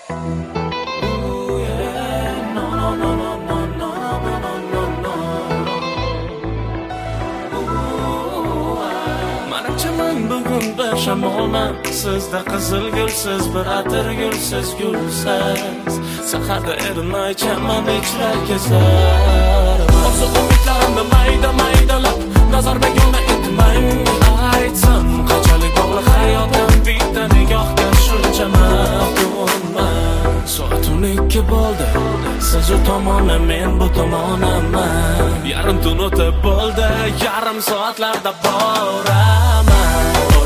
Shamolman sizda qizil gulsiz bir atir gulsiz gulsiz saharda erinmay chaman ichra kezar orzu umidlarimni mayda maydalab nazar begona etmang aytsam qanchalik bog'liq hayotim bitta nigohga shuncha maftunman soat 12 bo'ldi siz u tomona men bu tomonaman yarim tun o'tib bo'ldi yarim soatlarda boraman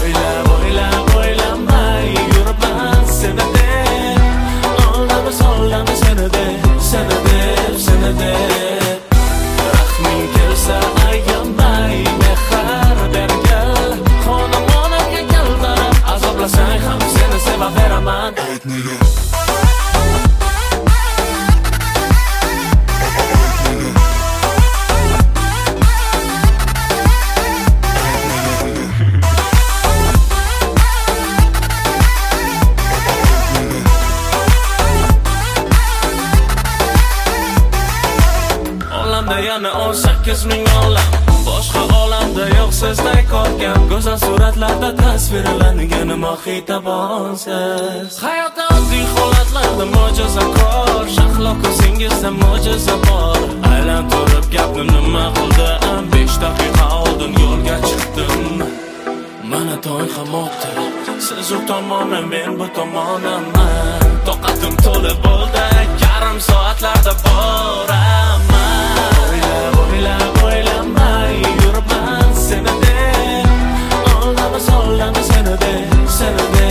o'ylamay yuribman seni deb oldama seni deb rahming kelsa ayamay mehr bergil xonamga keltirib azoblasang ham seni sevaveraman yana 18 ming olam boshqa olamda yo'q sizday ko'rkam go'zal suratlarda tasvirlangan mohitabansiz hayotda oddiy holatlarda mo'jizakor shahlo ko'zingizda mo'jiza bor aylantirib gapni nima qildim 5 daqiqa oldin yo'lga chiqdim mana to'y ham o'tdi siz u tomona men bu tomonaman toqatim to'lib bo'ldi yarim soatlarda boraman o'ylamay yuribman seni deb oldama seni deb